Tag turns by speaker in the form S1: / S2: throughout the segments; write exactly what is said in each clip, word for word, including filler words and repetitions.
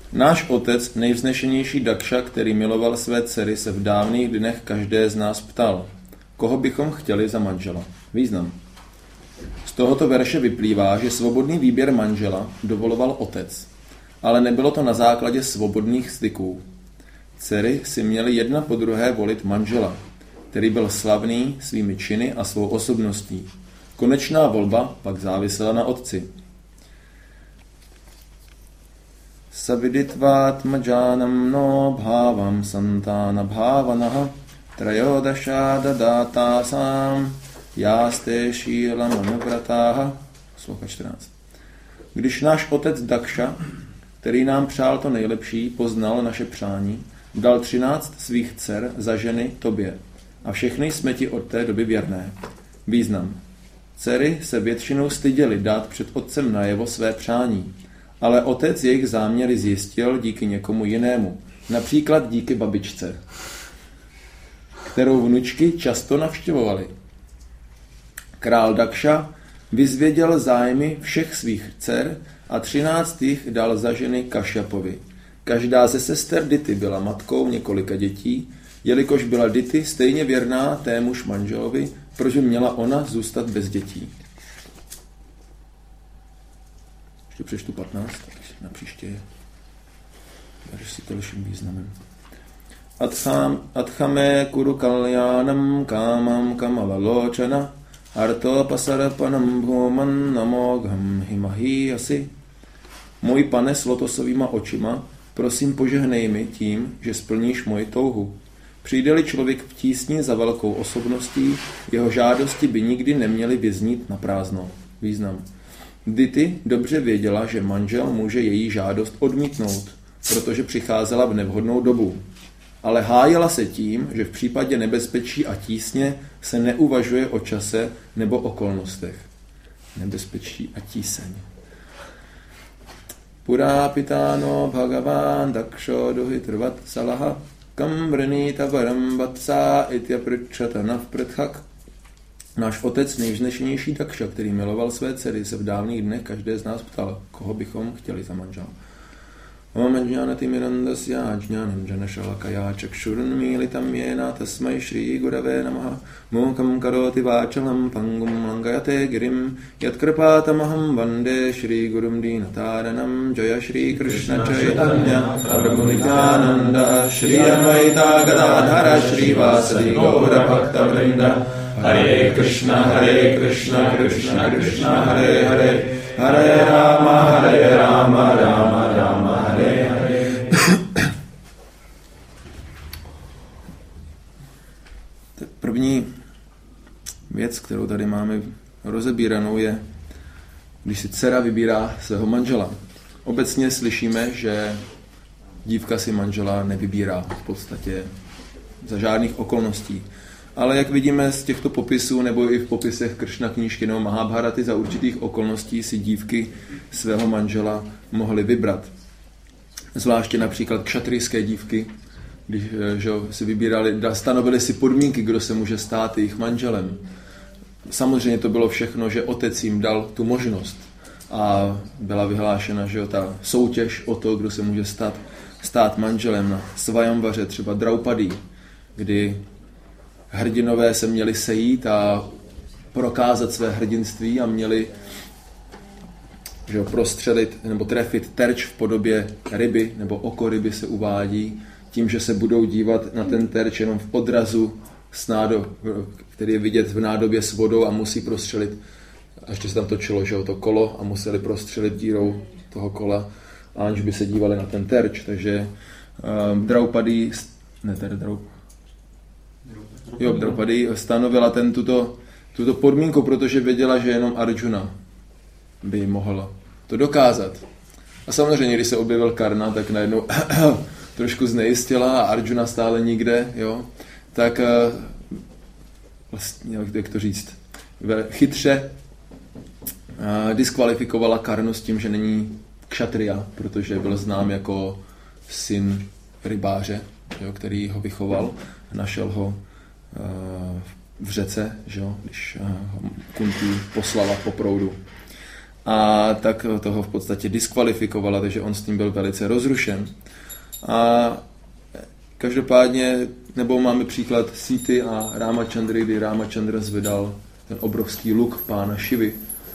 S1: Náš otec, nejvznešenější Dakša, který miloval své dcery, se v dávných dnech každé z nás ptal, koho bychom chtěli za manžela. Význam. Z tohoto verše vyplývá, že svobodný výběr manžela dovoloval otec, ale nebylo to na základě svobodných styků. Dcery si měly jedna po druhé volit manžela, který byl slavný svými činy a svou osobností. Konečná volba pak závisela na otci. Saviditvatmajánam no bhávam santána bhávanaha trayodaša dadátásám jáste šílam anupratáha. Sloka čtrnáct. Když náš otec Dakša, který nám přál to nejlepší, poznal naše přání, dal třináct svých dcer za ženy tobě a všechny jsme ti od té doby věrné. Význam. Dcery se většinou styděly dát před otcem najevo své přání, ale otec jejich záměry zjistil díky někomu jinému, například díky babičce, kterou vnučky často navštěvovaly. Král Dakša vyzvěděl zájmy všech svých dcer a třináct jich dal za ženy Kašyapovi. Každá ze sester Dity byla matkou několika dětí, jelikož byla Dity stejně věrná témuž manželovi, proč měla ona zůstat bez dětí. Ještě přečtu patnáct, na příště je. Takže si to liším významem. Adcham, adchame kuru kalyánam kámam kamalaločana arto pasarapanam bhuman namogham himahi asi. Můj pane s lotosovýma očima, prosím požehnej mi tím, že splníš moji touhu. Přijde-li člověk v tísni za velkou osobností, jeho žádosti by nikdy neměly vyznít na prázdno. Význam. Dity dobře věděla, že manžel může její žádost odmítnout, protože přicházela v nevhodnou dobu. Ale hájila se tím, že v případě nebezpečí a tísně se neuvažuje o čase nebo okolnostech. Nebezpečí a tíseň. Purá pitáno bhagavan daksho duhitrvat salaha kam vrnita varam vatsa itya pritchatana vprthak. Náš otec, nejvznešenější Dakša, který miloval své dcery, se v dávných dnech každé z nás ptal, koho bychom chtěli za manžela. Om jnanati mirandasya jnanam janashalakaya chakshurunmilitam yena tasmai shri gurave namaha mukam karoti vachalam pangum langayate girim yatkrpatamaham vande shri gurum dinataranam jaya shri krishna chaitanya prabhu nityananda shri advaita gadadhara shri vasadi gaura bhakta vrinda Hare Krishna Hare Krishna Krishna Krishna Hare Hare Hare Rama Hare Rama Rama Rama Hare Hare. Tak první věc, kterou tady máme rozebíranou, je, když si dcera vybírá svého manžela. Obecně slyšíme, že dívka si manžela nevybírá v podstatě za žádných okolností. Ale jak vidíme z těchto popisů, nebo i v popisech Kršna knížky nebo Mahabharaty, za určitých okolností si dívky svého manžela mohly vybrat. Zvláště například kšatrijské dívky, když že, si vybírali, stanovili si podmínky, kdo se může stát jejich manželem. Samozřejmě to bylo všechno, že otec jim dal tu možnost. A byla vyhlášena že, ta soutěž o to, kdo se může stát, stát manželem na Svajamvaře, třeba Draupadí, kdy hrdinové se měli sejít a prokázat své hrdinství a měli že prostřelit nebo trefit terč v podobě ryby, nebo oko ryby se uvádí, tím, že se budou dívat na ten terč jenom v odrazu, s nádo, který je vidět v nádobě s vodou a musí prostřelit, a ještě se tam točilo že to kolo a museli prostřelit dírou toho kola, aniž by se dívali na ten terč. Takže um, Draupadí, ne tady Draupadí, Jo, Draupadi stanovila ten, tuto, tuto podmínku, protože věděla, že jenom Arjuna by mohl to dokázat. A samozřejmě, když se objevil Karna, tak najednou trošku znejistila a Arjuna stále nikde, jo, tak vlastně, jak to říct, chytře diskvalifikovala Karnu s tím, že není kšatriya, protože byl znám jako syn rybáře, jo, který ho vychoval, našel ho v řece, že jo, když Kunti poslala po proudu. a tak toho v podstatě diskvalifikovala, takže on s tím byl velice rozrušen. A každopádně, nebo máme příklad Síty a Rámachandry, kdy Rámachandra zvedal ten obrovský luk pána Šivy,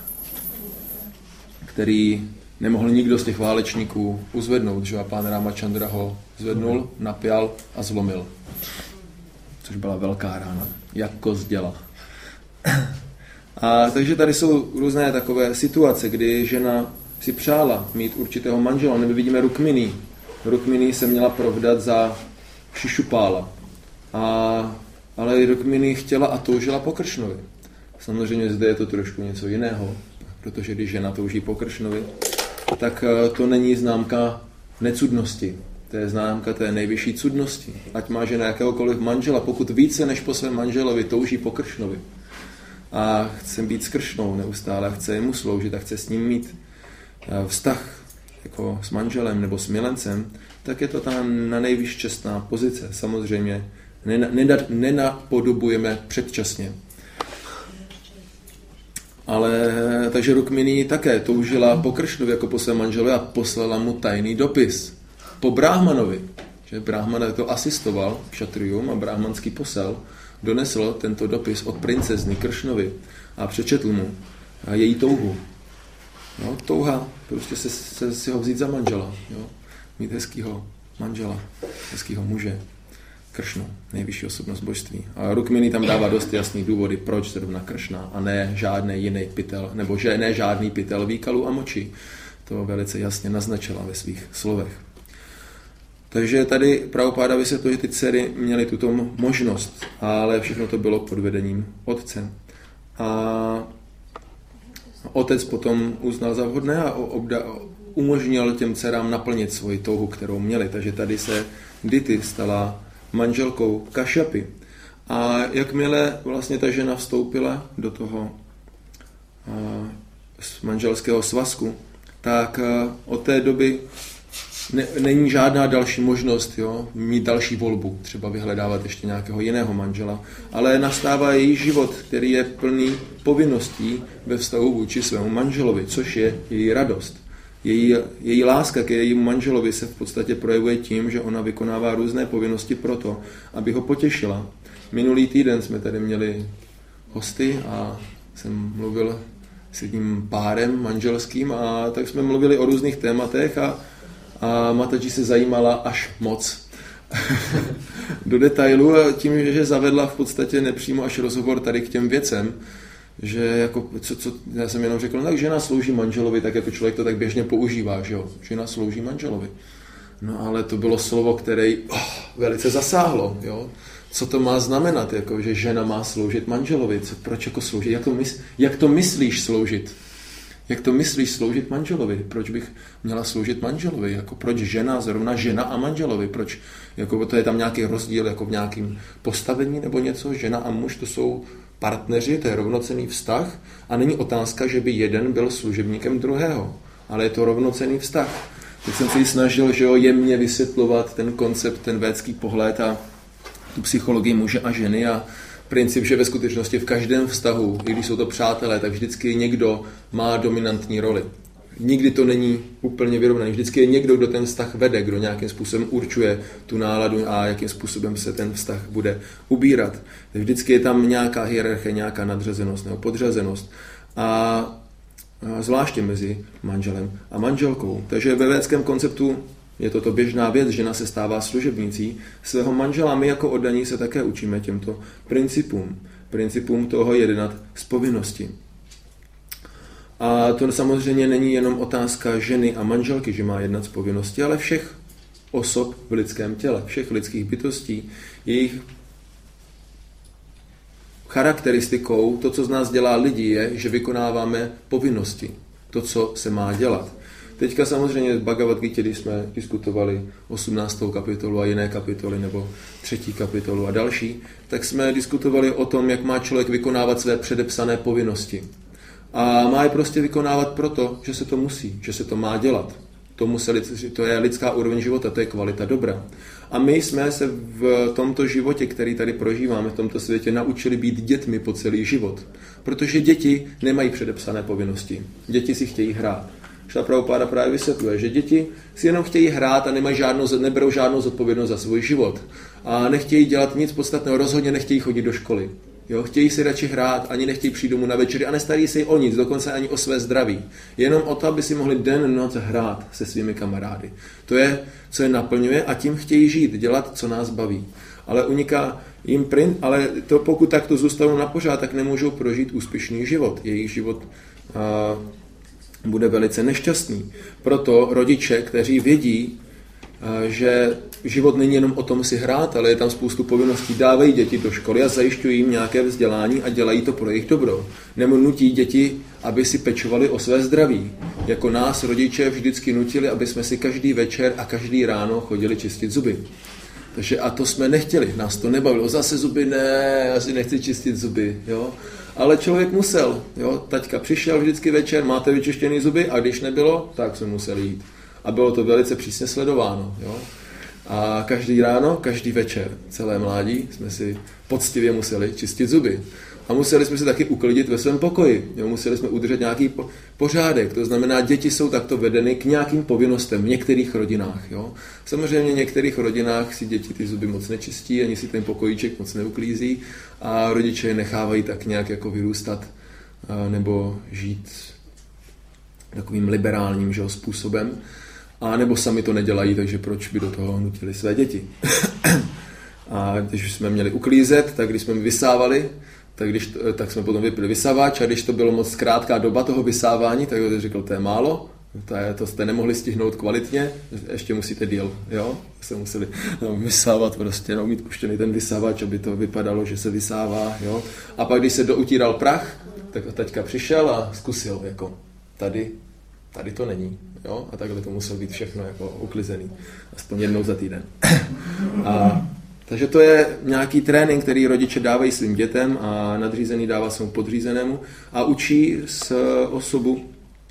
S1: který nemohl nikdo z těch válečníků uzvednout, že a pán Rámachandra ho zvednul, napjal a zlomil. Což byla velká rána, jak kost děla. A takže tady jsou různé takové situace, kdy žena si přála mít určitého manžela. Nebo vidíme Rukmini. Rukmini se měla provdat za Šišupála. A, ale Rukmini chtěla a toužila po Kršnovi. Samozřejmě zde je to trošku něco jiného, protože když žena touží po Kršnovi, tak to není známka necudnosti. To je známka té nejvyšší cudnosti. Ať má žena jakéhokoliv manžela, pokud více než po svém manželovi touží po Kršnovi a chce být s Kršnou neustále, chce mu sloužit a chce s ním mít vztah jako s manželem nebo s milencem, tak je to ta na nejvyšší čestná pozice. Samozřejmě nenapodobujeme předčasně. Ale takže Rukmini také toužila po Kršnovi jako po svém manželovi a poslala mu tajný dopis po Brahmanovi. Že Brahman to asistoval kšatrium a brahmanský posel donesl tento dopis od princezny Kršnovi a přečetl mu její touhu. No, touha, prostě se, se, si ho vzít za manžela, jo? Mít hezkýho manžela, hezkýho muže, Kršnu, nejvyšší osobnost božství. A Rukmini tam dává dost jasný důvody, proč zrovna Kršna a ne žádný jiný pytel, nebo že ne žádný pytel výkalů a moči. To velice jasně naznačila ve svých slovech. Takže tady Prabhupáda vysvětluje, že ty dcery měly tuto možnost, ale všechno to bylo pod vedením otce. A otec potom uznal za vhodné a obda- umožnil těm dcerám naplnit svoji touhu, kterou měli. Takže tady se Diti stala manželkou Kašapy. A jakmile vlastně ta žena vstoupila do toho a, manželského svazku, tak a, od té doby ne, není žádná další možnost, jo, mít další volbu, třeba vyhledávat ještě nějakého jiného manžela, ale nastává její život, který je plný povinností ve vztahu vůči svému manželovi, což je její radost. Její, její láska k jejímu manželovi se v podstatě projevuje tím, že ona vykonává různé povinnosti proto, aby ho potěšila. Minulý týden jsme tady měli hosty a jsem mluvil s jedním párem manželským a tak jsme mluvili o různých tématech a, a Mataji se zajímala až moc do detailu a tím, že zavedla v podstatě nepřímo až rozhovor tady k těm věcem, že jako, co, co, já jsem jenom řekl, no, tak žena slouží manželovi, tak jako člověk to tak běžně používá, že jo, žena slouží manželovi. No ale to bylo slovo, které oh, velice zasáhlo, jo. Co to má znamenat, jako, že žena má sloužit manželovi, co, proč jako sloužit, jak to, mys, jak to myslíš sloužit? Jak to myslíš sloužit manželovi? Proč bych měla sloužit manželovi? Jako proč žena, zrovna žena a manželovi? Proč? Jako to je tam nějaký rozdíl jako v nějakém postavení nebo něco? Žena a muž to jsou partneři, to je rovnocenný vztah a není otázka, že by jeden byl služebníkem druhého, ale je to rovnocenný vztah. Teď jsem se snažil, že jo, jemně vysvětlovat ten koncept, ten védský pohled a tu psychologii muže a ženy a princip, že ve skutečnosti v každém vztahu, i když jsou to přátelé, tak vždycky někdo má dominantní roli. Nikdy to není úplně vyrovnaný. Vždycky je někdo, kdo ten vztah vede, kdo nějakým způsobem určuje tu náladu a jakým způsobem se ten vztah bude ubírat. Vždycky je tam nějaká hierarchie, nějaká nadřazenost nebo podřazenost. A zvláště mezi manželem a manželkou. Takže ve védském konceptu je toto běžná věc, žena se stává služebnicí svého manžela. My jako oddaní se také učíme těmto principům. Principům toho jednat z povinnosti. A to samozřejmě není jenom otázka ženy a manželky, že má jednat z povinnosti, ale všech osob v lidském těle, všech lidských bytostí. Jejich charakteristikou, to, co z nás dělá lidi, je, že vykonáváme povinnosti, to, co se má dělat. Teďka samozřejmě v Bhagavad Gita, když jsme diskutovali osmnáctou kapitolu a jiné kapitoly, nebo třetí kapitolu a další, tak jsme diskutovali o tom, jak má člověk vykonávat své předepsané povinnosti. A má je prostě vykonávat proto, že se to musí, že se to má dělat. To, museli, to je lidská úroveň života, to je kvalita dobra. A my jsme se v tomto životě, který tady prožíváme, v tomto světě, naučili být dětmi po celý život. Protože děti nemají předepsané povinnosti. Děti si chtějí hrát. Šla Prabhupáda právě vysvětluje, že děti si jenom chtějí hrát a nemají žádnou, neberou žádnou zodpovědnost za svůj život. A nechtějí dělat nic podstatného, rozhodně nechtějí chodit do školy. Jo, chtějí si radši hrát, ani nechtějí přijít domů na večeři a nestarí se o nic, dokonce ani o své zdraví. Jenom o to, aby si mohli den noc hrát se svými kamarády. To je, co je naplňuje a tím chtějí žít, dělat, co nás baví. Ale uniká jim print, ale to, pokud takto zůstanou na pořád, tak nemůžou prožít úspěšný život. Jejich život a, bude velice nešťastný. Proto rodiče, kteří vědí, že život není jenom o tom si hrát, ale je tam spoustu povinností, dávají děti do školy a zajišťují jim nějaké vzdělání a dělají to pro jejich dobro. Nebo nutí děti, aby si pečovali o své zdraví. Jako nás rodiče vždycky nutili, aby jsme si každý večer a každý ráno chodili čistit zuby. Takže a to jsme nechtěli, nás to nebavilo. Zase zuby, ne, já si nechci čistit zuby, jo. Ale člověk musel, jo. Taťka přišel vždycky večer, máte vyčištěný zuby a když nebylo, tak jsme museli jít. A bylo to velice přísně sledováno. Jo? A každý ráno, každý večer, celé mládí, jsme si poctivě museli čistit zuby. A museli jsme se taky uklidit ve svém pokoji. Jo? Museli jsme udržet nějaký pořádek. To znamená, děti jsou takto vedeny k nějakým povinnostem v některých rodinách. Jo? Samozřejmě v některých rodinách si děti ty zuby moc nečistí, ani si ten pokojíček moc neuklízí a rodiče je nechávají tak nějak jako vyrůstat nebo žít takovým liberálním, že, způsobem. A nebo sami to nedělají, takže proč by do toho nutili své děti. A když jsme měli uklízet, tak když jsme vysávali, tak, když, tak jsme potom vypili vysávač a když to bylo moc krátká doba toho vysávání, tak on řekl, to je málo, to, je, to jste nemohli stihnout kvalitně, ještě musíte díl, jo? Se museli no, vysávat prostě, no, mít puštěný ten vysávač, aby to vypadalo, že se vysává, jo? A pak když se doutíral prach, tak taťka přišel a zkusil, jako tady, tady to není. Jo? A takhle to muselo být všechno jako uklizený. Aspoň jednou za týden. A, takže to je nějaký trénink, který rodiče dávají svým dětem a nadřízený dává svému podřízenému a učí s osobu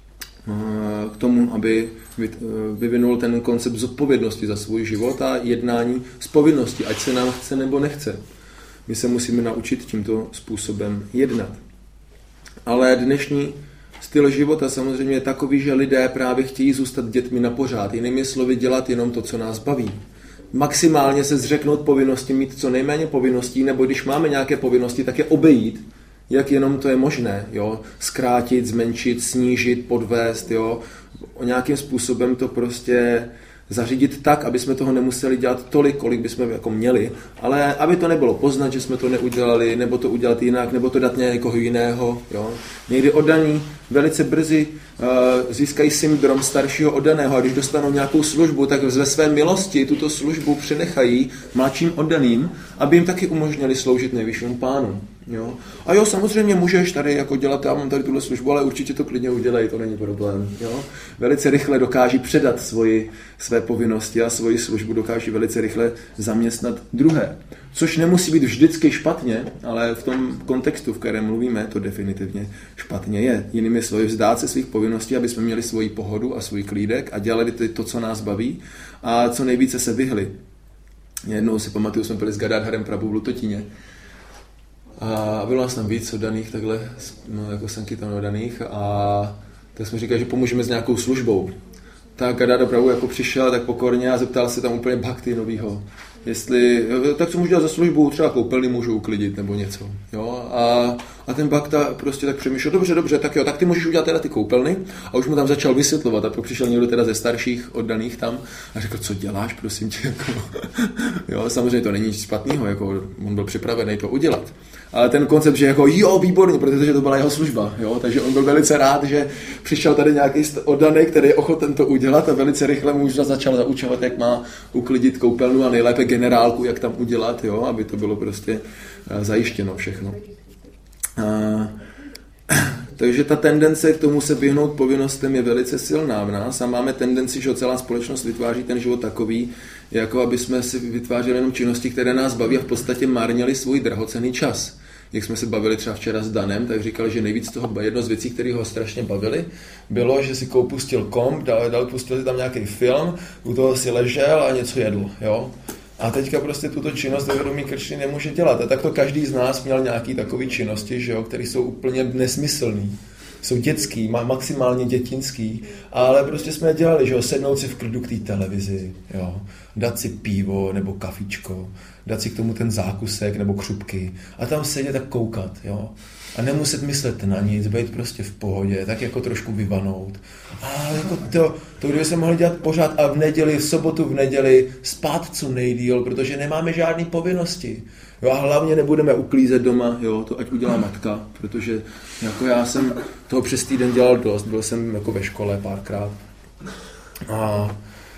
S1: k tomu, aby vyvinul ten koncept zodpovědnosti za svůj život a jednání z povinnosti, ať se nám chce nebo nechce. My se musíme naučit tímto způsobem jednat. Ale dnešní styl života samozřejmě je takový, že lidé právě chtějí zůstat dětmi na pořád. Jinými slovy dělat jenom to, co nás baví. Maximálně se zřeknout povinnosti, mít co nejméně povinností, nebo když máme nějaké povinnosti, tak je obejít, jak jenom to je možné. Jo? Zkrátit, zmenšit, snížit, podvést. Jo? O nějakým způsobem to prostě zařídit tak, aby jsme toho nemuseli dělat tolik, kolik bychom jako měli, ale aby to nebylo poznat, že jsme to neudělali, nebo to udělat jinak, nebo to dát někoho jiného. Jo. Někdy oddaní velice brzy uh, získají syndrom staršího oddaného a když dostanou nějakou službu, tak ve své milosti tuto službu přenechají mladším oddaným, aby jim taky umožnili sloužit nejvyššímu pánu. Jo. A jo, samozřejmě můžeš tady jako dělat, já mám tady tuhle službu, ale určitě to klidně udělej, to není problém. Jo. Velice rychle dokáží předat svoji, své povinnosti a svoji službu dokáží velice rychle zaměstnat druhé. Což nemusí být vždycky špatně, ale v tom kontextu, v kterém mluvíme, to definitivně špatně je. Jinými slovy, vzdát se svých povinností, aby jsme měli svoji pohodu a svůj klídek a dělali to, co nás baví a co nejvíce se vyhli. Jednou si pamatuju, jsme byli s Gadadharem Prabhu v Lutotíně. A bylo nás tam víc oddaných, takhle, no, jako Sankirtan oddaných a tak jsme říkali, že pomůžeme s nějakou službou. Tak Gadadhar Prabhu jako přišel tak pokorně a zeptal se tam úplně bhakty novýho. Jestli, tak co můžu dělat za službu, třeba koupelny můžu uklidit nebo něco. Jo? A, a ten bhakta prostě tak přemýšlel, dobře, dobře, tak jo, tak ty můžeš udělat teda ty koupelny a už mu tam začal vysvětlovat a pak přišel někdo teda ze starších oddaných tam a řekl, co děláš, prosím tě, jako. Jo, samozřejmě to není nic špatného, jako on byl připravený to udělat. Ale ten koncept, že jako jo, výborně, protože to byla jeho služba, jo, takže on byl velice rád, že přišel tady nějaký oddaný, který je ochoten to udělat a velice rychle mu začal zaučovat, jak má uklidit koupelnu a nejlépe generálku, jak tam udělat, jo, aby to bylo prostě zajištěno všechno. A, takže ta tendence k tomu se vyhnout povinnostem je velice silná v nás a máme tendenci, že celá společnost vytváří ten život takový, jako aby jsme si vytvářeli jenom činnosti, které nás baví a v podstatě marnili svůj drahocenný čas. jak jsme se bavili třeba včera s Danem, tak říkal, že nejvíc toho, jedno z věcí, které ho strašně bavily, bylo, že si pustil komp, dal, dal pustil si tam nějaký film, u toho si ležel a něco jedl, jo. A teďka prostě tuto činnost vědomí kršny nemůže dělat. A tak to každý z nás měl nějaký takový činnosti, že jo, které jsou úplně nesmyslný. Jsou dětský, maximálně dětinský, ale prostě jsme je dělali, že jo, sednout si v klidu k té televizi, jo, dát si pivo nebo kafičko, dát si k tomu ten zákusek nebo křupky a tam sedět a koukat, jo. A nemuset myslet na nic, být prostě v pohodě, tak jako trošku vyvanout. A jako to, to kdyby se mohli dělat pořád a v neděli, v sobotu, v neděli spát co nejdýl, protože nemáme žádné povinnosti. Jo, a hlavně nebudeme uklízet doma, jo, to ať udělá matka, protože jako já jsem toho přes týden dělal dost, byl jsem jako ve škole párkrát. A,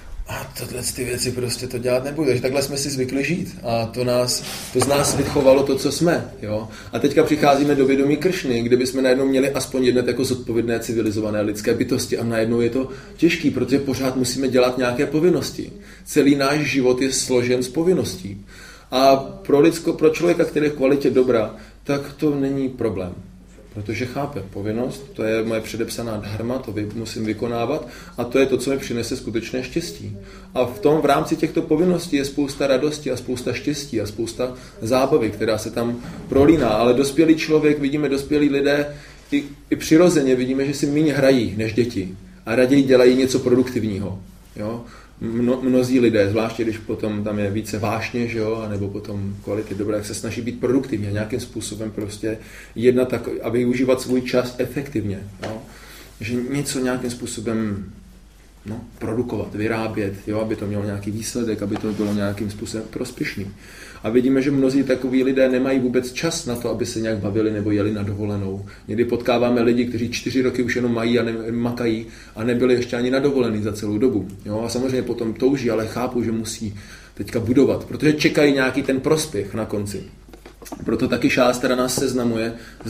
S1: a tohle ty věci prostě to dělat nebudu, takže takhle jsme si zvykli žít a to, nás, to z nás vychovalo to, co jsme, jo. A teďka přicházíme do vědomí Kršny, kde bychom najednou měli aspoň jednat jako zodpovědné civilizované lidské bytosti a najednou je to těžký, protože pořád musíme dělat nějaké povinnosti. Celý náš život je složen z povinností. A pro, lidsko, pro člověka, který je v kvalitě dobra, tak to není problém. Protože chápe povinnost, to je moje předepsaná dharma, to musím vykonávat a to je to, co mi přinese skutečné štěstí. A v tom v rámci těchto povinností je spousta radosti a spousta štěstí a spousta zábavy, která se tam prolíná. Ale dospělý člověk, vidíme dospělí lidé, i, i přirozeně vidíme, že si méně hrají než děti a raději dělají něco produktivního. Jo? Mno, mnozí lidé, zvláště když potom tam je více vášně, že jo, anebo potom kvality dobré, jak se snaží být produktivně, nějakým způsobem prostě jednat tak a využívat svůj čas efektivně. Jo. Že něco nějakým způsobem no, produkovat, vyrábět, jo, aby to mělo nějaký výsledek, aby to bylo nějakým způsobem prospěšný. A vidíme, že mnozí takoví lidé nemají vůbec čas na to, aby se nějak bavili nebo jeli na dovolenou. Někdy potkáváme lidi, kteří čtyři roky už jenom mají a ne, makají a nebyli ještě ani na dovolený za celou dobu. Jo? A samozřejmě potom touží, ale chápu, že musí teďka budovat, protože čekají nějaký ten prospěch na konci. Proto taky šástra nás seznamuje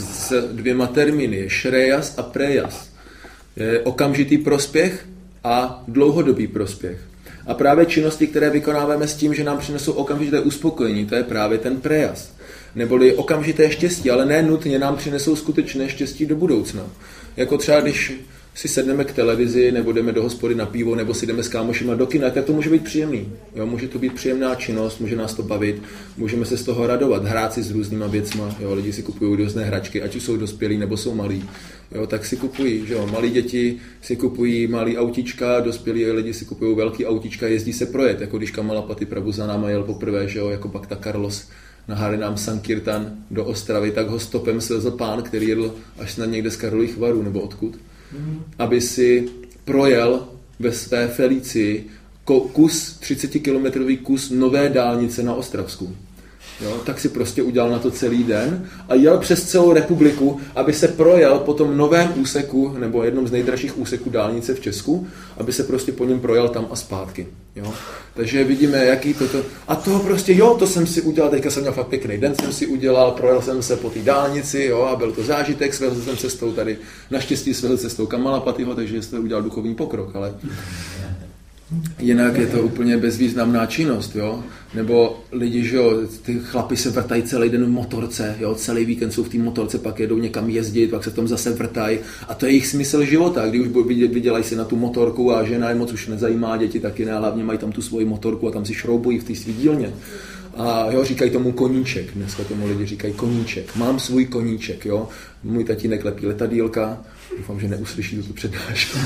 S1: s dvěma termíny, je šrejas a prejas. Je okamžitý prospěch a dlouhodobý prospěch. A právě činnosti, které vykonáváme s tím, že nám přinesou okamžité uspokojení, to je právě ten prejas. Neboli okamžité štěstí, ale ne nutně nám přinesou skutečné štěstí do budoucna. Jako třeba, když si sedneme k televizi, nebo jdeme do hospody na pivo, nebo si jdeme s kámošima do kina, tak to může být příjemný. Jo, může to být příjemná činnost, může nás to bavit, můžeme se z toho radovat, hrát si s různýma věcma. Jo, lidi si kupují různé hračky, ať už jsou dospělí, nebo jsou malí. Jo, tak si kupují, že jo, malí děti si kupují malý autíčka, dospělí lidi si kupují velký autíčka, jezdí se projet, jako když Kamalapati Prabhu za náma jel poprvé, že jo, jako Bhakta Carlos na Harinám Sankirtan do Ostravy, tak ho stopem slezl pán, který jedl až na někde z Karlových Varů, nebo odkud, mm. aby si projel ve své Felicii kus, třicetikilometrový kus nové dálnice na Ostravsku. Jo, tak si prostě udělal na to celý den a jel přes celou republiku, aby se projel po tom novém úseku, nebo jednom z nejdražších úseků dálnice v Česku, aby se prostě po něm projel tam a zpátky. Jo. Takže vidíme, jaký toto... A to prostě, jo, to jsem si udělal, teďka jsem měl fakt pěkný den, jsem si udělal, projel jsem se po té dálnici, jo, a byl to zážitek, svezl jsem cestou tady, naštěstí svezl cestou Kamalapatiho, takže jsem udělal duchovní pokrok, ale... Jinak je to úplně bezvýznamná činnost, jo? Nebo lidi, že jo, ty chlapi se vrtají celý den v motorce, jo? Celý víkend jsou v té motorce, pak jedou někam jezdit, pak se v tom zase vrtají a to je jejich smysl života, když už vydělají si na tu motorku a žena je moc už nezajímá, děti taky ne, hlavně mají tam tu svoji motorku a tam si šroubují v té svý dílně. A jo, říkají tomu koníček, dneska tomu lidi říkají koníček, mám svůj koníček, jo, můj tatínek lepí letadýlka, doufám, že neuslyší tuto přednášku.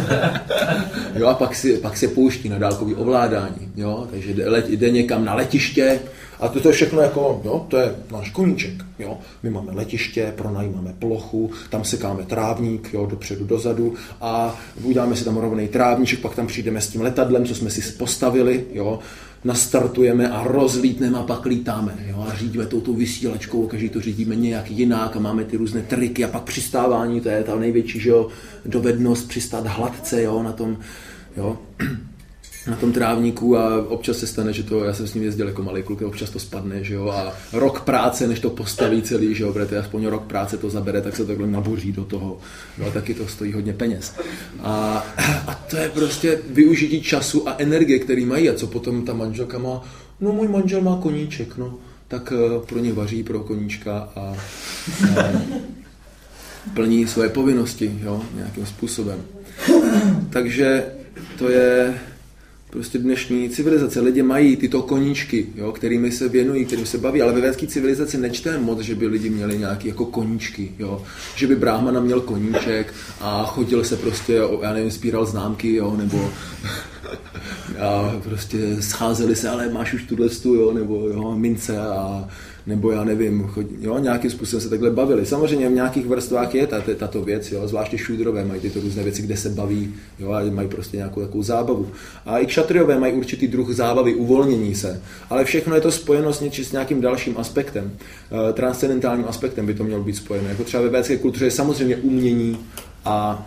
S1: Jo, a pak si, pak se pouští na dálkový ovládání, jo, takže jde, jde někam na letiště a to je všechno jako, jo, to je náš koníček, jo, my máme letiště, pronajímáme plochu, tam sekáme trávník, jo, dopředu, dozadu a uděláme si tam rovnej trávníček, pak tam přijdeme s tím letadlem, co jsme si postavili, jo, nastartujeme a rozlítneme a pak lítáme. Jo? A řídíme touto vysílačkou, každý to řídíme nějak jinak a máme ty různé triky a pak přistávání, to je ta největší, že jo, dovednost přistát hladce, jo, na tom, jo, na tom trávníku a občas se stane, že to, já jsem s ním jezdil jako malý kluk, občas to spadne, že jo, a rok práce, než to postaví celý, že jo, protože aspoň rok práce to zabere, tak se takhle naboří do toho, jo, a taky to stojí hodně peněz. A, a to je prostě využití času a energie, který mají a co potom ta manželka má, no můj manžel má koníček, no, tak pro ně vaří pro koníčka a, a plní své povinnosti, jo, nějakým způsobem. Takže to je prostě dnešní civilizace. Lidi mají tyto koníčky, jo, kterými se věnují, kterými se baví, ale ve védské civilizaci nečteme moc, že by lidi měli nějaké jako koníčky, jo. Že by bráhmana měl koníček a chodil se prostě, já nevím, sbíral známky, jo, nebo a prostě scházeli se, ale máš už tuhle stu, jo, nebo jo, mince a nebo já nevím, chodí, jo, nějakým způsobem se takhle bavili. Samozřejmě v nějakých vrstvách je tato, tato věc, jo, zvláště šudrové mají tyto různé věci, kde se baví, jo, a mají prostě nějakou takovou zábavu. A i kšatriové mají určitý druh zábavy, uvolnění se, ale všechno je to spojeno s, něči, s nějakým dalším aspektem, uh, transcendentálním aspektem by to mělo být spojeno. Jako třeba ve védské kultuře je samozřejmě umění a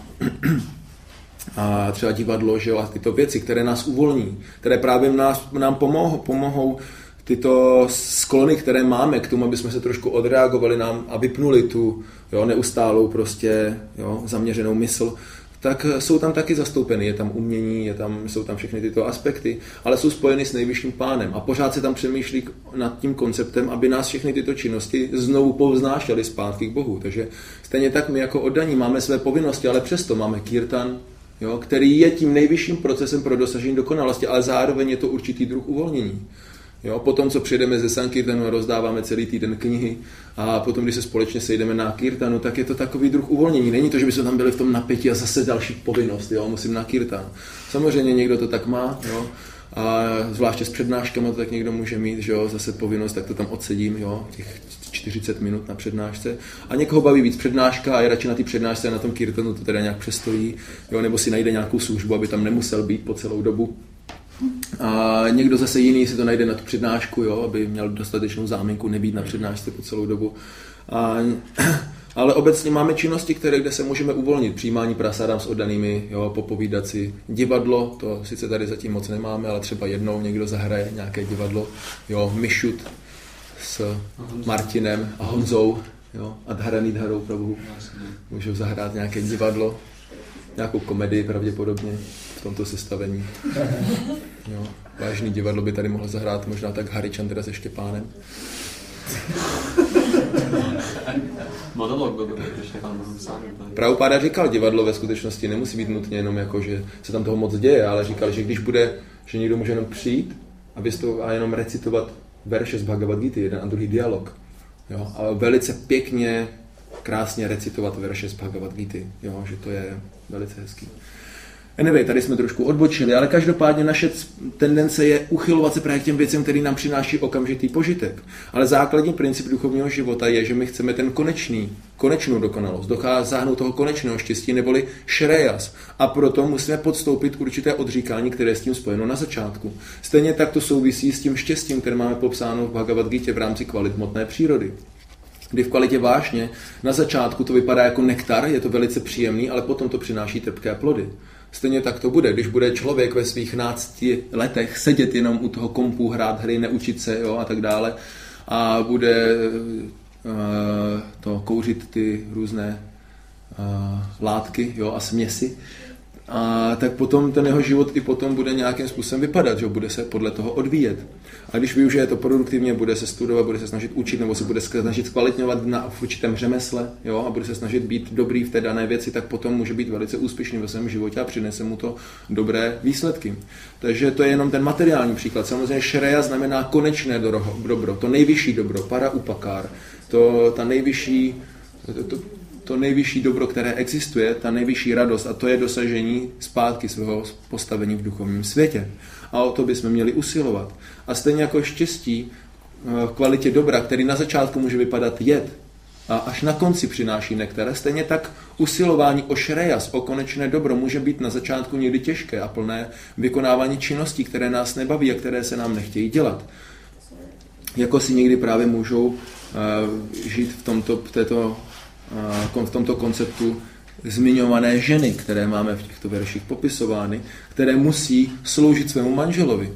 S1: a třeba divadlo, že jo, a tyto věci, které nás uvolní, které právě nás, nám pomohou, pomohou tyto sklony, které máme k tomu, aby jsme se trošku odreagovali nám a vypnuli tu, jo, neustálou prostě, jo, zaměřenou mysl, tak jsou tam taky zastoupeny. Je tam umění, je tam, jsou tam všechny tyto aspekty, ale jsou spojeny s nejvyšším pánem. A pořád se tam přemýšlí nad tím konceptem, aby nás všechny tyto činnosti znovu povznášely zpátky k Bohu. Takže stejně tak my jako oddaní máme své povinnosti, ale přesto máme kirtan, jo, který je tím nejvyšším procesem pro dosažení dokonalosti, ale zároveň je to určitý druh uvolnění. Jo, potom, co přijdeme ze Sankirtanu a rozdáváme celý týden knihy a potom, když se společně sejdeme na Kirtanu, tak je to takový druh uvolnění. Není to, že bychom tam byli v tom napětí a zase další povinnost, jo, musím na Kirtan. Samozřejmě někdo to tak má, jo, a zvláště s přednáškami to tak někdo může mít, že jo, zase povinnost, tak to tam odsedím, jo, těch čtyřicet minut na přednášce. A někoho baví víc přednáška a je radši na té přednášce a na tom Kirtanu to teda nějak přestojí, jo, nebo si najde nějakou službu, aby tam nemusel být po celou dobu. A někdo zase jiný si to najde na tu přednášku, jo, aby měl dostatečnou záminku nebýt na přednášce po celou dobu. A, ale obecně máme činnosti, které, kde se můžeme uvolnit. Přijímání prasadám s oddanými, jo, popovídat si. Divadlo, to sice tady zatím moc nemáme, ale třeba jednou někdo zahraje nějaké divadlo. Jo, Mišut s Martinem a Honzou, jo, a Dharanidharou, Prabhu. Můžou zahrát nějaké divadlo, nějakou komedii pravděpodobně v tomto sestavení. Jo, vážný divadlo by tady mohl zahrát možná tak Harichandra se Štěpánem.
S2: Monolog byl by Štěpán sám.
S1: Prabhupáda říkal, divadlo ve skutečnosti nemusí být nutně jenom jako, že se tam toho moc děje, ale říkal, že když bude, že někdo může jenom přijít a, vystup, a jenom recitovat verše z Bhagavad Gita, jeden a druhý dialog. Jo, a velice pěkně, krásně recitovat verše z Bhagavad Gita, jo, že to je velice hezký. Anyway, tady jsme trošku odbočili, ale každopádně naše tendence je uchylovat se právě k těm věcem, který nám přináší okamžitý požitek. Ale základní princip duchovního života je, že my chceme ten konečný, konečnou dokonalost, dosáhnout toho konečného štěstí, neboli šrejas. A proto musíme podstoupit určité odříkání, které je s tím spojeno na začátku. Stejně tak to souvisí s tím štěstím, které máme popsáno v Bhagavad Gita v rámci kvalit hmotné přírody. Kdy v kvalitě vášně na začátku to vypadá jako nektar, je to velice příjemný, ale potom to přináší trpké plody. Stejně tak to bude, když bude člověk ve svých nácti letech sedět jenom u toho kompu, hrát hry, neučit se, jo, a tak dále a bude uh, to kouřit ty různé uh, látky, jo, a směsi, a tak potom ten jeho život i potom bude nějakým způsobem vypadat, že bude se podle toho odvíjet. A když využije to produktivně, bude se studovat, bude se snažit učit nebo se bude snažit zkvalitňovat na v určitém řemesle, jo, a bude se snažit být dobrý v té dané věci, tak potom může být velice úspěšný ve svém životě a přinese mu to dobré výsledky. Takže to je jenom ten materiální příklad. Samozřejmě šreja znamená konečné dobro, to nejvyšší dobro, para upakár, to ta nejvyšší to, to, to nejvyšší dobro, které existuje, ta nejvyšší radost, a to je dosažení zpátky svého postavení v duchovním světě. A o to bychom měli usilovat. A stejně jako štěstí v kvalitě dobra, který na začátku může vypadat jed a až na konci přináší nektar, stejně tak usilování o šrejas, o konečné dobro může být na začátku někdy těžké a plné vykonávání činností, které nás nebaví a které se nám nechtějí dělat. Jako si někdy právě můžou uh, žít v tomto, v této v tomto konceptu zmiňované ženy, které máme v těchto verších popisovány, které musí sloužit svému manželovi.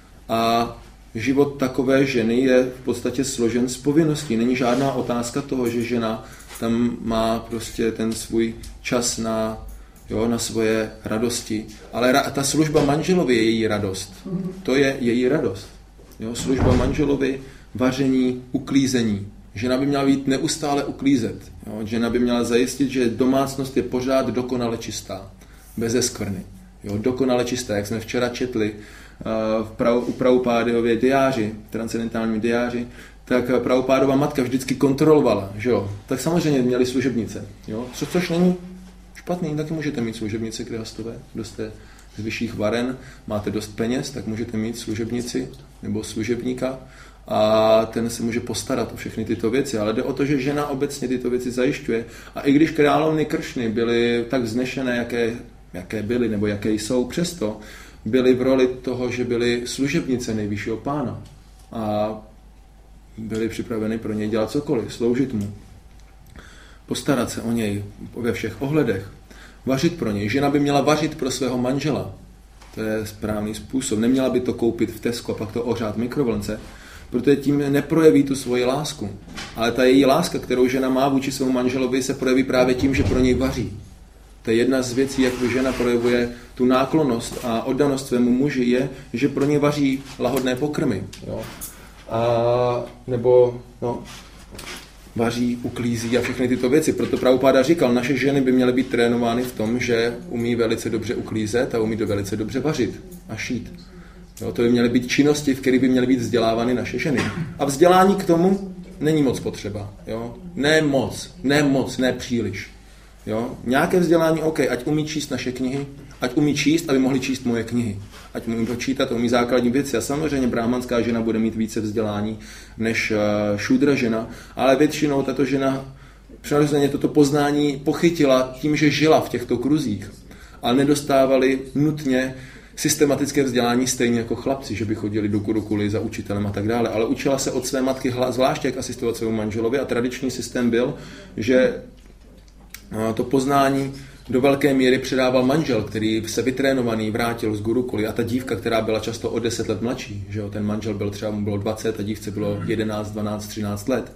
S1: A život takové ženy je v podstatě složen z povinností. Není žádná otázka toho, že žena tam má prostě ten svůj čas na, jo, na svoje radosti. Ale ra- ta služba manželovi je její radost. To je její radost. Jo, služba manželovi vaření, uklízení. Žena by měla být neustále uklízet. Jo? Žena by měla zajistit, že domácnost je pořád dokonale čistá, beze skvrny. Jo? Dokonale čistá, jak jsme včera četli uh, v Prav, u Prabhupádově diáři, transcendentální diáři, tak Prabhupádova matka vždycky kontrolovala, že jo. Tak samozřejmě měli služebnice, jo. Co, což není špatný, taky můžete mít služebnice, kde hostové, kdo jste z vyšších varen, máte dost peněz, tak můžete mít služebnici nebo služebníka a ten se může postarat o všechny tyto věci, ale jde o to, že žena obecně tyto věci zajišťuje a i když královny Kršny byly tak vznešené, jaké, jaké byly nebo jaké jsou, přesto byly v roli toho, že byly služebnice nejvyššího pána a byli připraveni pro něj dělat cokoliv, sloužit mu, postarat se o něj ve všech ohledech, vařit pro něj. Žena by měla vařit pro svého manžela. To je správný způsob. Neměla by to koupit v Tesco a pak to ohřát v mikrovlnce, protože tím neprojeví tu svoji lásku. Ale ta její láska, kterou žena má vůči svému manželovi, se projeví právě tím, že pro něj vaří. To je jedna z věcí, jak žena projevuje tu náklonnost a oddanost svému muži, je, že pro něj vaří lahodné pokrmy. Jo? A, nebo no, vaří, uklízí a všechny tyto věci. Proto Prabhupáda říkal, naše ženy by měly být trénovány v tom, že umí velice dobře uklízet a umí velice dobře vařit a šít. Jo, to by měly být činnosti, v kterých by měly být vzdělávány naše ženy. A vzdělání k tomu není moc potřeba. Jo? Ne moc, ne moc, ne příliš. Jo? Nějaké vzdělání, OK, ať umí číst naše knihy, ať umí číst, aby mohli číst moje knihy. Ať umí počítat, umí základní věci. A samozřejmě brahmanská žena bude mít více vzdělání než uh, šudra žena, ale většinou tato žena přirozeně toto poznání pochytila tím, že žila v těchto kruzích, ale nedostávali nutně systematické vzdělání stejně jako chlapci, že by chodili do Gurukuly za učitelem a tak dále, ale učila se od své matky zvláště jak asistovat svému manželovi a tradiční systém byl, že to poznání do velké míry předával manžel, který se vytrénovaný vrátil z Gurukuly a ta dívka, která byla často o deset let mladší, že jo, ten manžel byl třeba mu bylo dvacet a dívce bylo jedenáct, dvanáct, třináct let.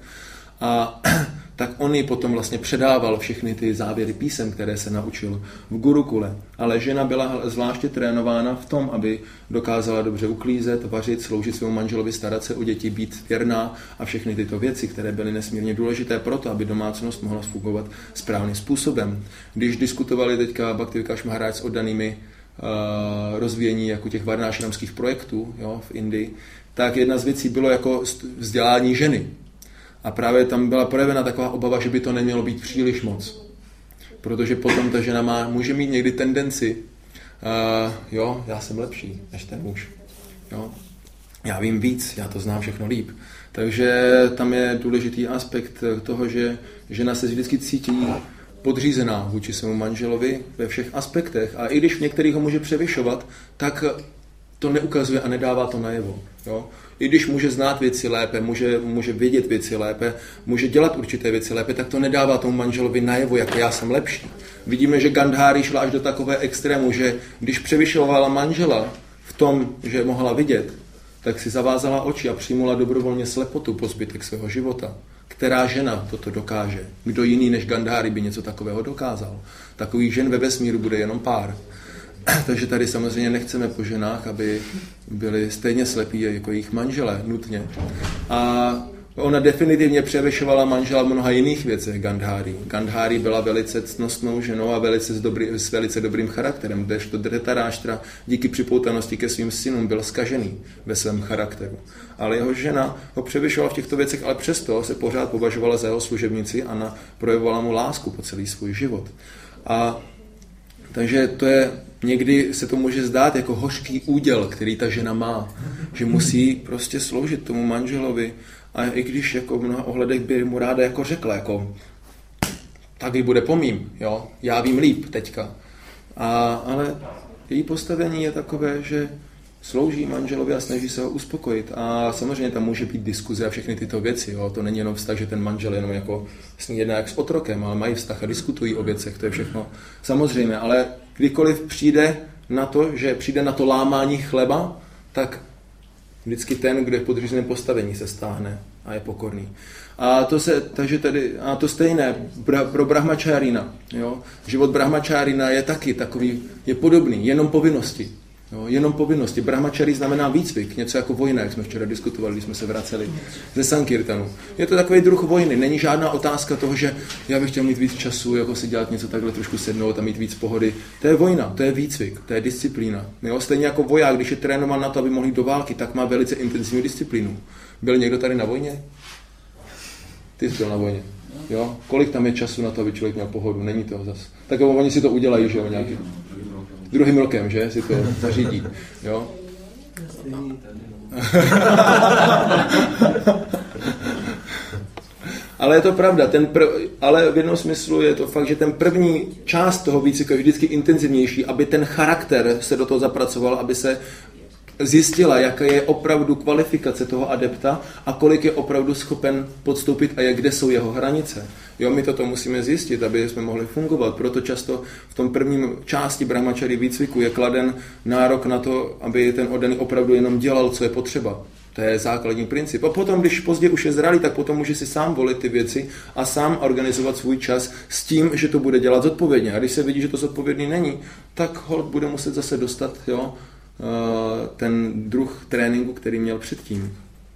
S1: A tak on ji potom vlastně předával všechny ty závěry písem, které se naučil v Gurukule. Ale žena byla zvláště trénována v tom, aby dokázala dobře uklízet, vařit, sloužit svému manželovi, starat se o děti, být věrná a všechny tyto věci, které byly nesmírně důležité proto, aby domácnost mohla fungovat správným způsobem. Když diskutovali teďka Bhakti Vikáš Maharaj s oddanými uh, rozvíjení jako těch varnášramských projektů, jo, v Indii, tak jedna z věcí bylo jako vzdělání ženy. A právě tam byla projevena taková obava, že by to nemělo být příliš moc. Protože potom ta žena má, může mít někdy tendenci, uh, jo, já jsem lepší než ten muž. Jo, já vím víc, já to znám všechno líp. Takže tam je důležitý aspekt toho, že žena se vždycky cítí podřízená vůči svému manželovi ve všech aspektech. A i když v některých ho může převyšovat, tak to neukazuje a nedává to najevo. Jo? I když může znát věci lépe, může, může vědět věci lépe, může dělat určité věci lépe, tak to nedává tomu manželovi najevo, jako já jsem lepší. Vidíme, že Gandhári šla až do takové extrému, že když převyšovala manžela v tom, že mohla vidět, tak si zavázala oči a přijmula dobrovolně slepotu po zbytek svého života. Která žena toto dokáže? Kdo jiný než Gandhári by něco takového dokázal? Takových žen ve vesmíru bude jenom pár. Takže tady samozřejmě nechceme po ženách, aby byly stejně slepí jako jejich manželé, nutně. A ona definitivně převyšovala manžela v mnoha jiných věcech, Gandhári. Gandhári byla velice ctnostnou ženou a velice s, dobrý, s velice dobrým charakterem, kdežto Dhritarashtra díky připoutanosti ke svým synům byl zkažený ve svém charakteru. Ale jeho žena ho převyšovala v těchto věcech, ale přesto se pořád považovala za jeho služebnici a na, projevovala mu lásku po celý svůj život. A takže to je, někdy se to může zdát jako hořký úděl, který ta žena má, že musí prostě sloužit tomu manželovi a i když jako v mnoha ohledech by mu ráda jako řekla, jako tak ji bude pomím, jo, já vím líp teďka. A, ale její postavení je takové, že slouží manželovi a snaží se ho uspokojit. A samozřejmě tam může být diskuze a všechny tyto věci. Jo. To není jenom vztah, že ten manžel jenom jako s ní jedná jak s otrokem, ale mají vztah a diskutují o věcech, to je všechno samozřejmě. Ale kdykoliv přijde na to, že přijde na to lámání chleba, tak vždycky ten, kdo je v podřízeném postavení, se stáhne a je pokorný. A to se, takže tady, a to stejné bra, pro brahmačárina. Jo. Život brahmačárina je taky takový, je podobný, jenom povinnosti. Jo, jenom povinnosti. Brahmačari znamená výcvik, něco jako vojna, jak jsme včera diskutovali, když jsme se vraceli ze Sankirtanu. Je to takový druh vojny, není žádná otázka toho, že já bych chtěl mít víc času, jako si dělat něco takhle trošku sednout a mít víc pohody. To je vojna, to je výcvik, to je disciplína. Jo, stejně jako voják, když je trénovan na to, aby mohl jít do války, tak má velice intenzivní disciplínu. Byl někdo tady na vojně? Ty jsi byl na vojně. Jo? Kolik tam je času na to, aby člověk měl pohodu? Není toho zas. Tak oni si to udělají, že jo, nějaký. Druhým rokem, že? Si to zařídí. Jo? Ale je to pravda, ten prv, ale v jednom smyslu je to fakt, že ten první část toho výcviku je vždycky intenzivnější, aby ten charakter se do toho zapracoval, aby se zjistila, jaká je opravdu kvalifikace toho adepta a kolik je opravdu schopen podstoupit a jak, kde jsou jeho hranice. Jo, my toto musíme zjistit, aby jsme mohli fungovat. Proto často v tom prvním části brahmačari výcviku je kladen nárok na to, aby ten oddaný opravdu jenom dělal, co je potřeba. To je základní princip. A potom, když později už je zralý, tak potom může si sám volit ty věci a sám organizovat svůj čas s tím, že to bude dělat zodpovědně. A když se vidí, že to zodpovědný není, tak holt bude muset zase dostat, jo, ten druh tréninku, který měl předtím.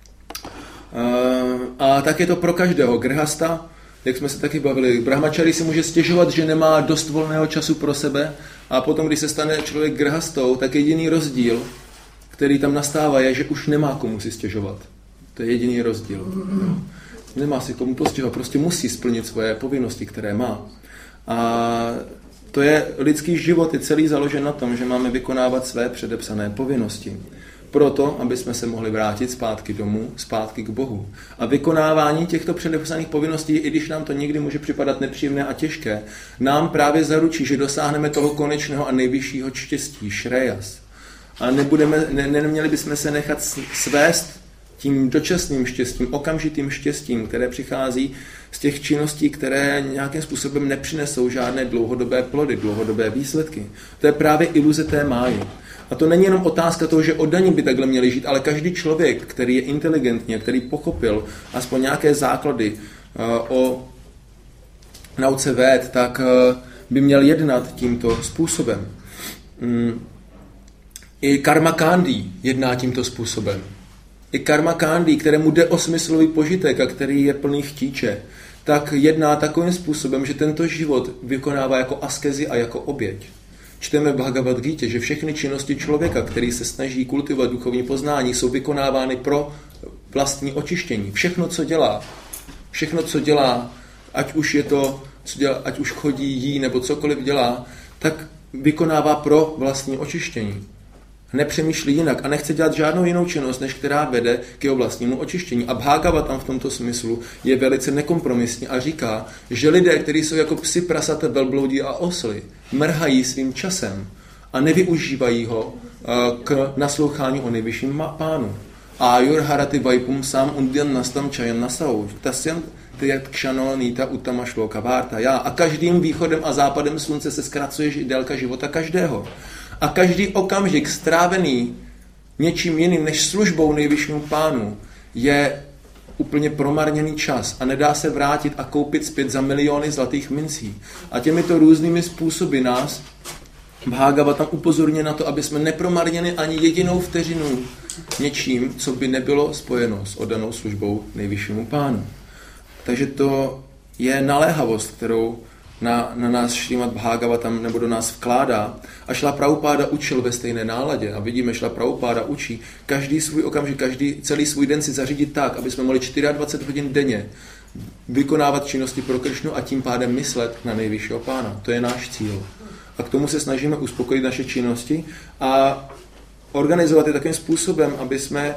S1: A tak je to pro každého. Grhasta, jak jsme se taky bavili, brahmačari si může stěžovat, že nemá dost volného času pro sebe a potom, když se stane člověk grhastou, tak jediný rozdíl, který tam nastává, je, že už nemá komu si stěžovat. To je jediný rozdíl. Jo. Nemá si komu postěžovat, prostě musí splnit svoje povinnosti, které má. A to je lidský život, je celý založen na tom, že máme vykonávat své předepsané povinnosti. Proto, aby jsme se mohli vrátit zpátky domů, zpátky k Bohu. A vykonávání těchto předepsaných povinností, i když nám to někdy může připadat nepříjemné a těžké, nám právě zaručí, že dosáhneme toho konečného a nejvyššího štěstí, šrejas. A nebudeme, ne, neměli bychom se nechat svést tím dočasným štěstím, okamžitým štěstím, které přichází z těch činností, které nějakým způsobem nepřinesou žádné dlouhodobé plody, dlouhodobé výsledky. To je právě iluze té máji. A to není jenom otázka toho, že oddaní by takhle měli žít, ale každý člověk, který je inteligentní, který pochopil aspoň nějaké základy uh, o nauce véd, tak uh, by měl jednat tímto způsobem. Um, I Karma Kandi jedná tímto způsobem. I Karma Kandi, kterému jde o smyslový požitek a který je plný chtíče, tak jedná takovým způsobem, že tento život vykonává jako askezi a jako oběť. Čteme v Bhagavad Gita, že všechny činnosti člověka, který se snaží kultivovat duchovní poznání, jsou vykonávány pro vlastní očištění. Všechno, co dělá, všechno, co dělá, ať už je to, co dělá, ať už chodí, jí nebo cokoliv dělá, tak vykonává pro vlastní očištění. Nepřemýšlí jinak a nechce dělat žádnou jinou činnost, než která vede k jeho vlastnímu očištění. A Bhagavatam v tomto smyslu je velice nekompromisní a říká, že lidé, kteří jsou jako psi, prasata, velbloudi a osly, mrhají svým časem a nevyužívají ho k naslouchání o nejvyšším pánu. Ayur harati vaipum sam undyan nastam chayam nasau. Tasyam tyat kshano nita uttama shloka varta. Já. A každým východem a západem slunce se zkracuje délka života každého. A každý okamžik strávený něčím jiným než službou nejvyššímu pánu je úplně promarněný čas a nedá se vrátit a koupit zpět za miliony zlatých mincí. A těmito různými způsoby nás Bhagavatam upozorně na to, aby jsme nepromarnili ani jedinou vteřinu něčím, co by nebylo spojeno s oddanou službou nejvyššímu pánu. Takže to je naléhavost, kterou na, na nás Šrímad Bhagavatam nebo do nás vkládá. A Šrila Prabhupáda učil ve stejné náladě. A vidíme, Šrila Prabhupáda učí každý svůj okamžik, každý, celý svůj den si zařídit tak, aby jsme mohli dvacet čtyři hodin denně vykonávat činnosti pro Krišnu a tím pádem myslet na nejvyššího pána. To je náš cíl. A k tomu se snažíme uspokojit naše činnosti a organizovat je takovým způsobem, aby jsme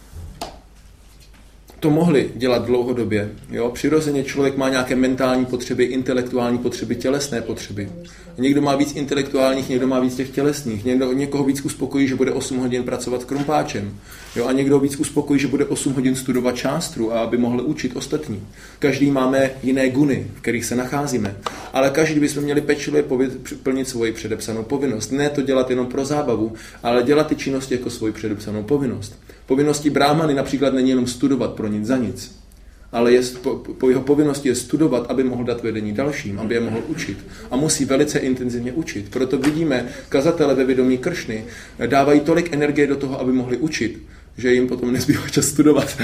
S1: to mohli dělat dlouhodobě. Jo? Přirozeně člověk má nějaké mentální potřeby, intelektuální potřeby, tělesné potřeby. Někdo má víc intelektuálních, někdo má víc těch tělesných. Někdo, někoho víc uspokojí, že bude osm hodin pracovat krumpáčem. Jo? A někdo víc uspokojí, že bude osm hodin studovat šástru a aby mohl učit ostatní. Každý máme jiné guny, v kterých se nacházíme. Ale každý bychom měli pečlivě plnit svoji předepsanou povinnost. Ne to dělat jenom pro zábavu, ale dělat ty činnosti jako svoji předepsanou povinnost. Povinností bráhmany například není jenom studovat pro nic za nic, ale je, po, po jeho povinnosti je studovat, aby mohl dát vedení dalším, aby je mohl učit. A musí velice intenzivně učit. Proto vidíme, kazatele ve vědomí Kršny dávají tolik energie do toho, aby mohli učit, že jim potom nezbývá čas studovat.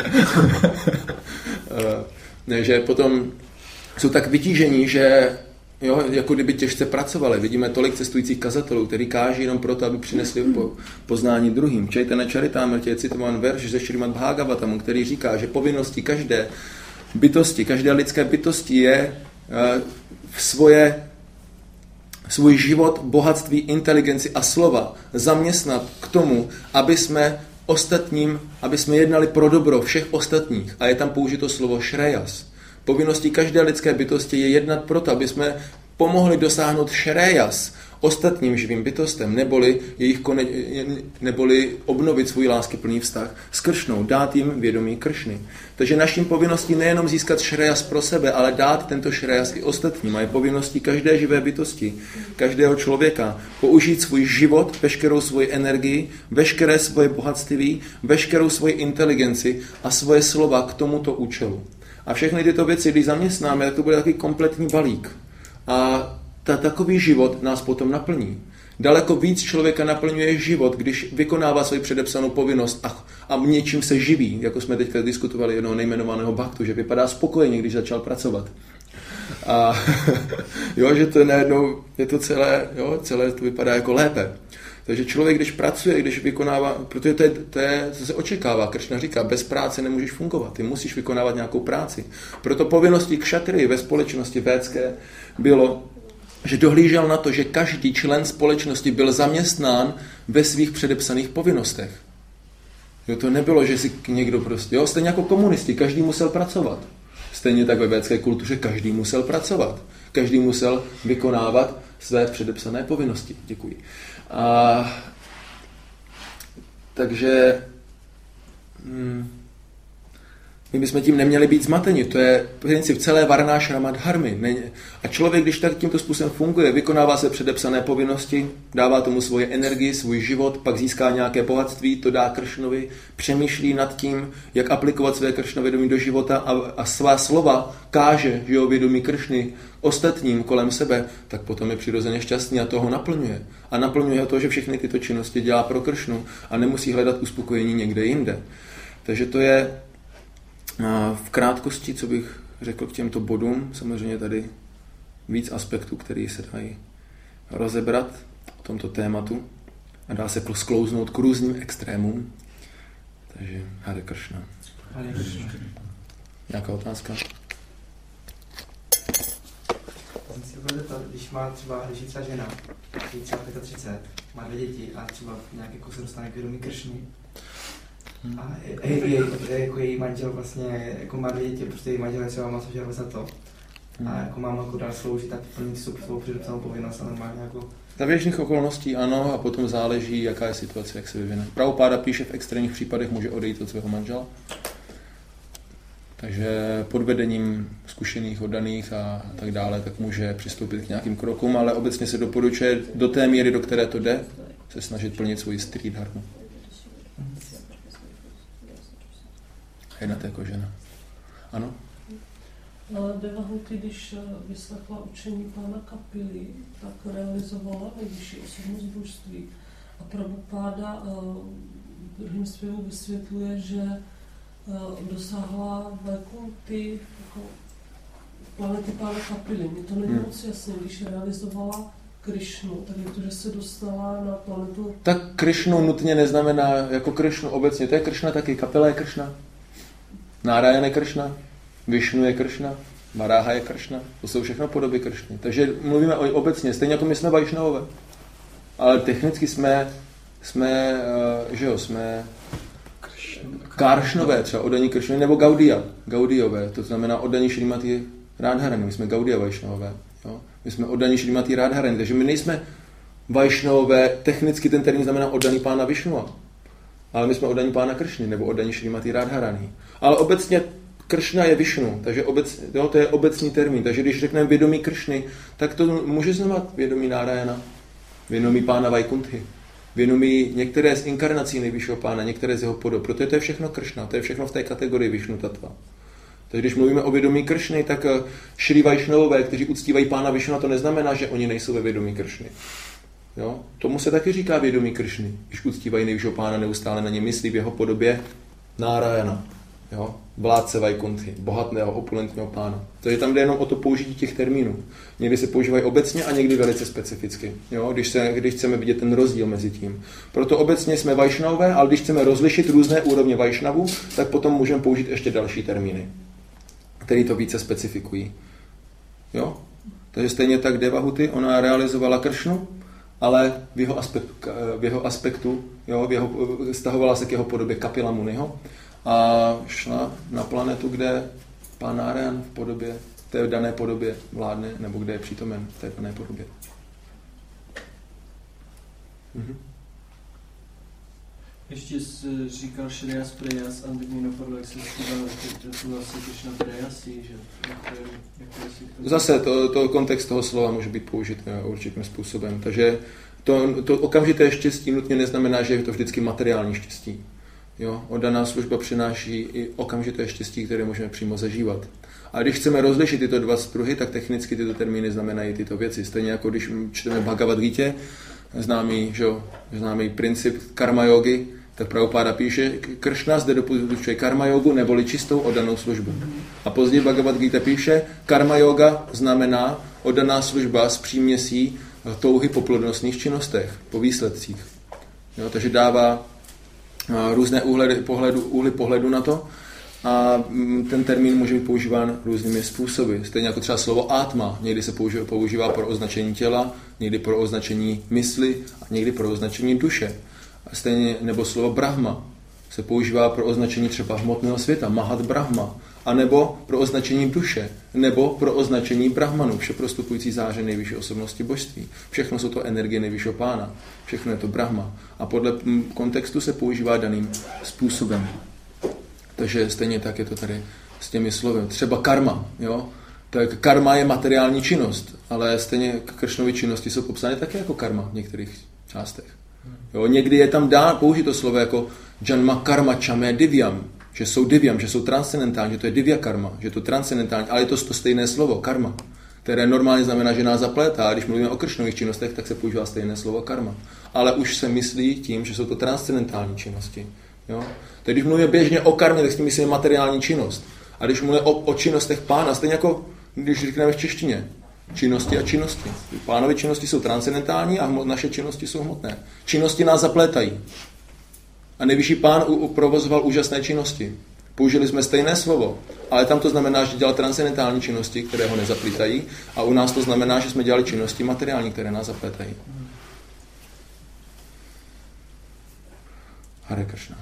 S1: Ne, že potom jsou tak vytížení, že jo, jako kdyby těžce pracovali. Vidíme tolik cestujících kazatelů, kteří káží jenom proto, aby přinesli po, poznání druhým. Čejtana Charitamrtě je citován verš ze Šrimad Bhagavatamu, který říká, že povinností každé bytosti, každé lidské bytosti je uh, svoje, svůj život, bohatství, inteligenci a slova zaměstnat k tomu, aby jsme ostatním, aby jsme jednali pro dobro všech ostatních. A je tam použito slovo šrejas. Povinností každé lidské bytosti je jednat proto, aby jsme pomohli dosáhnout šrejas ostatním živým bytostem, neboli, jejich kone, neboli obnovit svůj láskyplný vztah s Kršnou, dát jim vědomí Kršny. Takže naším povinností nejenom získat šrejas pro sebe, ale dát tento šrejas i ostatním. A je povinností každé živé bytosti, každého člověka použít svůj život, veškerou svoji energii, veškeré svoje bohatství, veškerou svoji inteligenci a svoje slova k tomuto účelu. A všechny tyto věci, když zaměstnáme, tak to bude takový kompletní balík. A ta, takový život nás potom naplní. Daleko víc člověka naplňuje život, když vykonává svoji předepsanou povinnost a, a něčím se živí, jako jsme teďka diskutovali jednoho nejmenovaného bhaktu, že vypadá spokojeně, když začal pracovat. A jo, že to najednou je to celé, jo, celé to vypadá jako lépe. Takže člověk, když pracuje, když vykonává, protože to je, to je, co se očekává, Kršna říká, bez práce nemůžeš fungovat, ty musíš vykonávat nějakou práci. Proto povinností kšatry ve společnosti védské bylo, že dohlížel na to, že každý člen společnosti byl zaměstnán ve svých předepsaných povinnostech. Jo, to nebylo, že si někdo prostě, jo, stejně jako komunisti, každý musel pracovat. Stejně tak ve védské kultuře každý musel pracovat. Každý musel vykonávat své předepsané povinnosti. Děkuji. A, takže hm, my bychom tím neměli být zmateni. To je princip celé varnášrama dharmy. A člověk, když tak tímto způsobem funguje, vykonává se předepsané povinnosti, dává tomu svoje energii, svůj život, pak získá nějaké bohatství, to dá Kršnovi, přemýšlí nad tím, jak aplikovat své Kršnovědomí do života a, a svá slova káže, že jo, vědomí Kršny ostatním kolem sebe, tak potom je přirozeně šťastný a toho naplňuje. A naplňuje to, že všechny tyto činnosti dělá pro Kršnu a nemusí hledat uspokojení někde jinde. Takže to je v krátkosti, co bych řekl k těmto bodům, samozřejmě tady víc aspektů, které se dají rozebrat o tomto tématu a dá se sklouznout k různým extrémům. Takže Hare Kršna.
S2: Hare Kršna.
S1: Nějaká otázka?
S2: Jsem si chtěl zeptat, když má třeba hřešící žena, je třeba třicet pět, má dvě děti a třeba nějak jako se dostane k vědomí Kršny, a je, je, je, jako její manžel vlastně jako má dvě děti, prostě její manžel je třeba masožer za to. A jako mám jako dál sloužit a plnit svou předepsanou povinnost a normálně jako...
S1: Za běžných okolností ano, a potom záleží, jaká je situace, jak se vyvine. Prabhupáda píše, v extrémních případech může odejít od svého manžela. Takže pod vedením zkušených, oddaných a tak dále, tak může přistoupit k nějakým krokům, ale obecně se doporučuje do té míry, do které to jde, se snažit plnit svoji strý dharmu. Jednat jako žena. Ano?
S3: Devahuti, když vyslechla učení pána Kapily, tak realizovala nejvyšší osobnost božství. A Prabhupáda v druhém svěvu vysvětluje, že dosáhla Vaikunty jako planety pána Kapily. Mně to není moc jasné, když realizovala Krišnu, tak je to, že se dostala na planetu...
S1: Tak Krišnu nutně neznamená jako Krišnu obecně. To je Krišna taky, Kapila je Krišna. Nárajana je Kršna, Višnu je Kršna, Varáha je Kršna, to jsou všechno podoby Kršny. Takže mluvíme o obecně, stejně jako my jsme Vajšnavové. Ale technicky jsme, jsme, že jo, jsme Karšnové, třeba oddaní Kršny, nebo Gaudia, Gaudiové, to znamená oddaní Šrimati Radharani, my jsme Gaudia Vajšnavové. Jo? My jsme oddaní Šrimati Radharani, takže my nejsme Vajšnavové, technicky ten termín znamená oddaný pána Višnua. Ale my jsme oddaní pána Kršny, nebo oddaní Šrimati Radharani. Ale obecně Kršna je Višnu, takže obec, jo, to je obecný termín. Takže když řekneme vědomí Kršny, tak to může znamenat vědomí Nárajana, vědomí pána Vajkunthy, vědomí některé z inkarnací nejvyššího pána, některé z jeho podob. Protože to je všechno Kršna, to je všechno v té kategorii Višnu tattva. Takže když mluvíme o vědomí Kršny, tak Šri Vajšnavové, kteří uctívají Pána Višnu, to neznamená, že oni nejsou ve vědomí Kršny. Jo? Tomu se taky říká vědomí Kršny, když uctívají nejvyššího Pána, neustále na ně myslí v jeho podobě Nárajana, jo? Vládce Vajkunthi, bohatného, opulentního Pána. Takže tam jde jenom o to použití těch termínů. Někdy se používají obecně a někdy velice specificky, jo? Když, se, když chceme vidět ten rozdíl mezi tím. Proto obecně jsme Vajšnavové, ale když chceme rozlišit různé úrovně Vajšnavů, tak potom můžeme použít ještě další termíny, které to více specifikují. Jo? Takže stejně tak Devahuti, ona realizovala Kršnu, ale v jeho aspektu, v jeho aspektu jo, v jeho, stahovala se k jeho podobě Kapila Muniho a šla na planetu, kde Pán Nárajan v podobě, v té dané podobě vládne, nebo kde je přítomen v té dané podobě. Mhm.
S4: Ještě jsi říkal Šriyas Preyas a teď mi napadlo, jak jsem zpíval, to vlastně Krishna Preyasi, že jak to je, jak to je, to...
S1: Zase to, to kontext toho slova může být použit určitým způsobem. Takže to, to okamžité štěstí nutně neznamená, že je to vždycky materiální štěstí. Jo? Oddaná služba přináší i okamžité štěstí, které můžeme přímo zažívat. A když chceme rozlišit tyto dva spruhy, tak technicky tyto termíny znamenají tyto věci. Stejně jako když čteme Bhagavad Gita, známý, že, známý princip karma yogi, tak Prabhupáda píše, Kršna zde doporučuje karma jogu neboli čistou oddanou službu. A později Bhagavad Gita píše, karma yoga znamená oddaná služba s příměsí touhy po plodnostných činnostech, po výsledcích. Jo, takže dává různé úhly pohledu, úhly pohledu na to a ten termín může být používán různými způsoby. Stejně jako třeba slovo átma. Někdy se používá, používá pro označení těla, někdy pro označení mysli a někdy pro označení duše. A stejně, nebo slovo Brahma se používá pro označení třeba hmotného světa, Mahat Brahma, anebo pro označení duše, nebo pro označení Brahmanu, vše prostupující záře nejvyšší osobnosti božství. Všechno jsou to energie nejvyššího Pána, všechno je to Brahma. A podle kontextu se používá daným způsobem. Takže stejně tak je to tady s těmi slovy. Třeba karma, jo? Tak karma je materiální činnost, ale stejně Kršnovy činnosti jsou popsány také jako karma v některých částech. Jo, někdy je tam dá použít to slovo jako janma karma čame divyam, že jsou divyam, že jsou transcendentální, že to je divya karma, že to je transcendentální, ale je to to stejné slovo, karma, které normálně znamená, že nás zaplétá. A když mluvíme o Kršnových činnostech, tak se používá stejné slovo karma. Ale už se myslí tím, že jsou to transcendentální činnosti. Jo? Teď když mluvíme běžně o karmě, tak s tím myslíme materiální činnost. A když mluvíme o, o činnostech Pána, stejně jako když říkáme v češtině, činnosti a činnosti. Pánovy činnosti jsou transcendentální a naše činnosti jsou hmotné. Činnosti nás zaplétají. A nejvyšší Pán provozoval úžasné činnosti. Použili jsme stejné slovo, ale tam to znamená, že dělal transcendentální činnosti, které ho nezaplítají, a u nás to znamená, že jsme dělali činnosti materiální, které nás zaplétají. Hare Kršna.